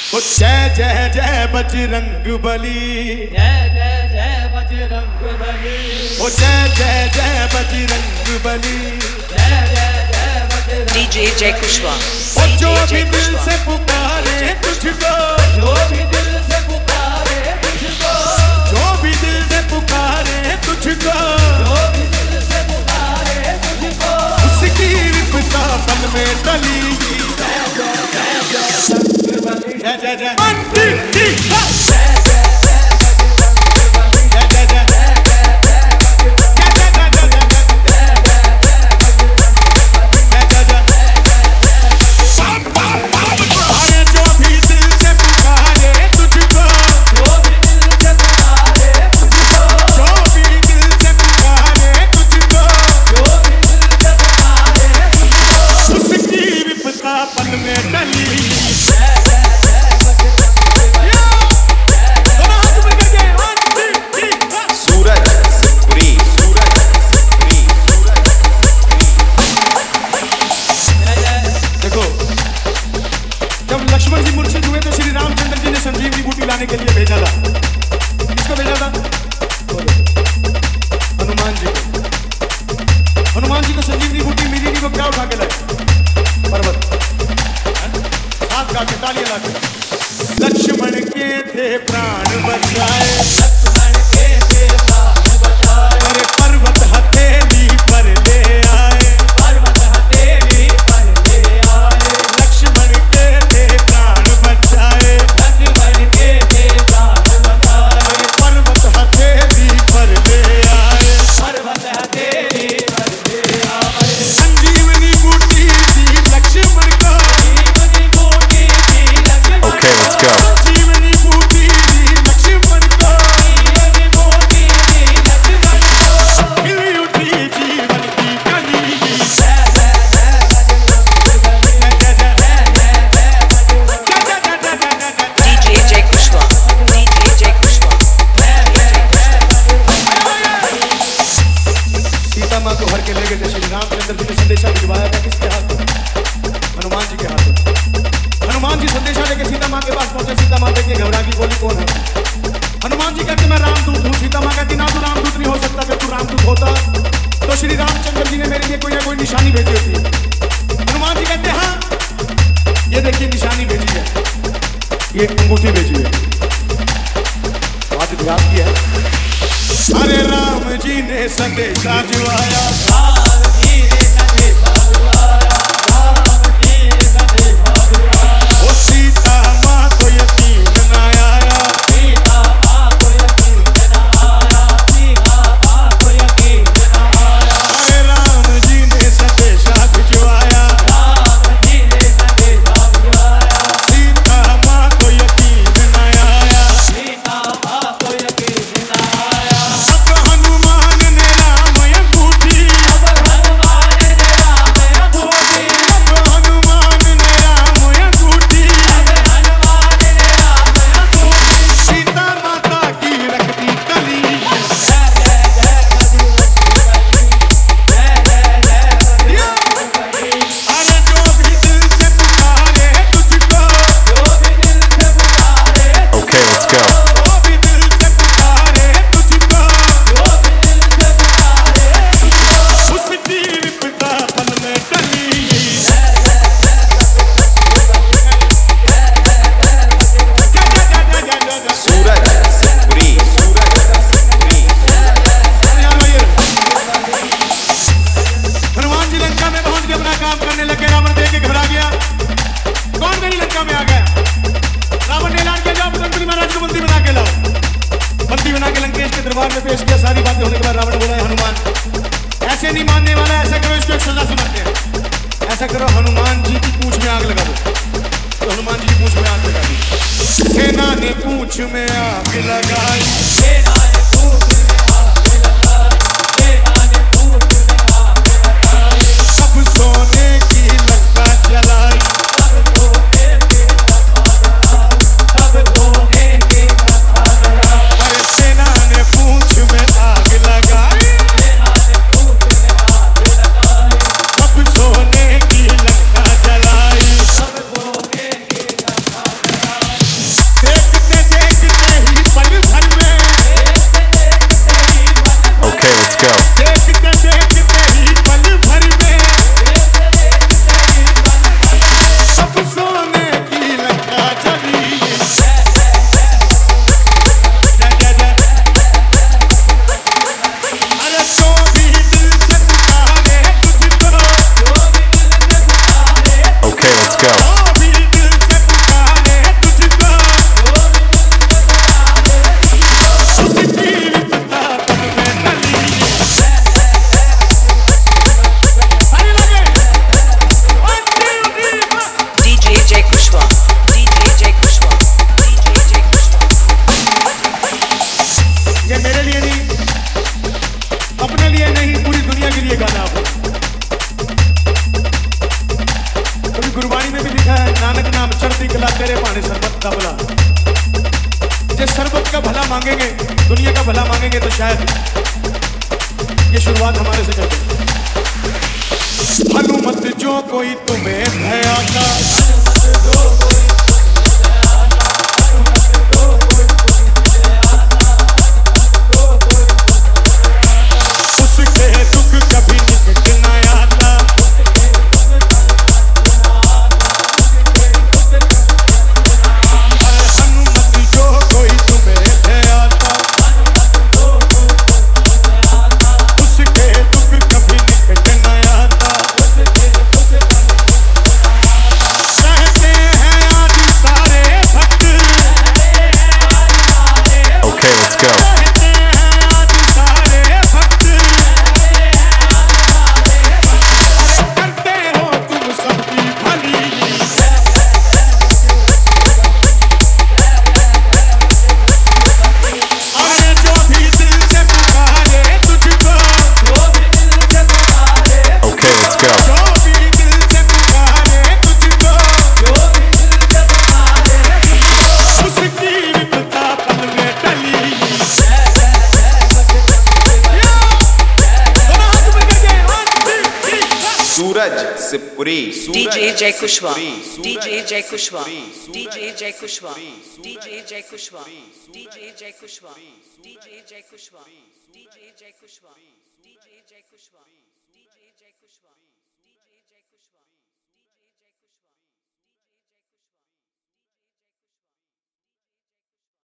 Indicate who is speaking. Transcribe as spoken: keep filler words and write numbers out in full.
Speaker 1: ओ जय जय जय बजरंग बली,
Speaker 2: जय जय जय बजरंग बली,
Speaker 1: ओ जय जय जय बजरंग बली,
Speaker 2: जय जय जय बजरंग।
Speaker 3: डीजे जय कुशवाहा,
Speaker 1: ओ जो भी दिल से पुकारे तुझको,
Speaker 2: जो भी दिल से पुकारे तुझको,
Speaker 1: जो भी दिल से पुकारे तुझको,
Speaker 2: जो भी दिल से पुकारे तुझको,
Speaker 1: उसकी विपदा पल में टली।
Speaker 2: जय जय जय बजरंग बली,
Speaker 1: जय जय जय
Speaker 2: जय जय जय बजरंग बली,
Speaker 1: जय जय जय
Speaker 2: जय जय जय बजरंग
Speaker 1: लाने के लिए भेजा था। किसको भेजा था? हनुमान जी को। हनुमान जी को संजीवनी बूटी मिली नहीं, वो क्या उठा के लाए? पर्वत। साथ गा के तालियां ला के। लक्ष्मण के थे प्राण बचाए,
Speaker 2: लक्ष्मण के थे प्राण बचाए,
Speaker 1: अरे पर्वत हथेली पर ले आए,
Speaker 2: पर्वत हथेली पर ले आए,
Speaker 1: लक्ष्मण के थे प्राण बचाए,
Speaker 2: लक्ष्मण के थे प्राण बचाए,
Speaker 1: अरे पर्वत हथेली पर ले आए,
Speaker 2: पर्वत हथेली पर ले आए।
Speaker 1: संजीवनी बूटी दी लक्ष्मण को,
Speaker 2: जीवनी बूटी दी लक्ष्मण
Speaker 4: Okay, let's go.
Speaker 1: संजीवनी बूटी दी लक्ष्मण को,
Speaker 2: जीवनी बूटी दी लक्ष्मण को,
Speaker 1: खिली उठी जीवन की कली।
Speaker 2: जय जय जय बजरंग बली,
Speaker 1: जय जय
Speaker 2: जय जय जय बजरंग बली,
Speaker 3: डीजे जय कुशवाहा, डीजे जय कुशवाहा,
Speaker 2: जय जय जय बजरंग बली।
Speaker 1: सीता माँ को हर के ले गए थे श्री रामचंद्र जी ने संदेशा भिजवाया था किसके हाथ में? हनुमान जी के हाथ में। हनुमान जी संदेशा लेके सीता माँ के पास पहुंचे। सीता माँ देखिए घबरा की, बोली कौन है? हनुमान जी कहते मैं रामदूत हूँ। सीता माँ कहती ना तू रामदूत नहीं हो सकता, अगर तू रामदूत होता तो श्री रामचंद्र जी ने मेरे लिए कोई ना कोई निशानी भेजी होती। हनुमान जी कहते हाँ ये देखिए निशानी भेजी है, ये अंगूठी भेजी है। बात ध्यान की है। अरे राम जी ने संदेशा भिजवाया,
Speaker 2: राम जी ने संदेशा भिजवाया, राम जी ने संदेशा भिजवाया,
Speaker 1: वो सीता माँ को यकीन न आया,
Speaker 2: सीता माँ को यकीन न आया, सीता माँ को यकीन न आया,
Speaker 1: अरे राम जी ने संदेशा भिजवाया,
Speaker 2: राम जी ने संदेशा भिजवाया,
Speaker 1: सीता माँ को यकीन न आया।
Speaker 2: सीता माँ को यकीन न आया।
Speaker 1: अब हनुमान ने राम अंगूठी,
Speaker 2: अब हनुमान ने राम अंगूठी,
Speaker 1: अब हनुमान ने राम अंगूठी,
Speaker 2: अब हनुमान ने राम अंगूठी,
Speaker 1: सीता माता की रख दी कली।
Speaker 2: जय जय जय बजरंग बली, जय जय जय बजरंग बली।
Speaker 1: अरे जो भी दिल से पुकारे तुझको,
Speaker 2: जो भी दिल से पुकारे
Speaker 4: Okay, let's go.
Speaker 1: जो भी दिल से पुकारे तुझको,
Speaker 2: जो भी दिल से पुकारे तुझको,
Speaker 1: उसकी विपदा पल में टली।
Speaker 2: जय जय जय बजरंग बली, जय जय जय बजरंग बली,
Speaker 4: सूरज सिंहपुरी, सूरज सिंहपुरी।
Speaker 1: हनुमान जी लंका में पहुंच के अपना काम करने लगे। रावण देख के घबरा गया। कौन मेरी लंका में आ गया? रावण ने ऐलान किया जाओ बंदी महाराज को बंदी बना के लाओ। बंदी बना के लंकेश के दरबार में पेश किया। सारी बातें होने के बाद रावण ने बोला हनुमान ऐसे नहीं मानने वाला, ऐसा करो इसको एक सजा सुनाते हैं। ऐसा करो हनुमान जी की पूंछ में आग लगा दो। तो हनुमान जी की पूंछ में आग लगा दी। सेना ने पूंछ में आग लगाई,
Speaker 2: सेना ने पूंछ में आग लगाई, सेना ने पूंछ में आग लगाई,
Speaker 1: सब सोने की लंका जलाई।
Speaker 2: सब धोने के कथा जलाई, सब धोने के कथा जलाई,
Speaker 1: अरे सेना ने पूंछ में आग लगाई,
Speaker 2: सेना ने पूंछ में आग लगाई,
Speaker 1: सब सोने की लंका जलाई।
Speaker 2: सब धोने के कथा जलाई।
Speaker 1: हमारे सरबत का भला। जिस सरबत का भला मांगेंगे, दुनिया का भला मांगेंगे तो शायद ये शुरुआत हमारे से करते। हनुमत जो कोई तुम्हें भयाता, उसके दुख कभी निकट न आता। हनुमत जो कोई तुम्हें भयाता, उसके दुख कभी निकट न आता। कहते हैं आज सारे भक्त,
Speaker 4: Okay, let's go.
Speaker 1: कहते हैं आज सारे भक्त, करते हो तुम सबकी भली। अरे जो भी दिल से पुकारे तुझको,
Speaker 4: Okay, let's go.
Speaker 1: जो भी दिल से पुकारे तुझको, उसकी विपदा पल में टली। दोनों हाथ ऊपर करके, one, two, three, four.
Speaker 4: सूरज सिपुरी
Speaker 3: D J Jay Kushwa, D J Jay Kushwa, D J Jay Kushwa, D J Jay Kushwa, D J Jay Kushwa, D J Jay Kushwa, D J Jay Kushwa, D J Jay Kushwa, D J Jay Kushwa.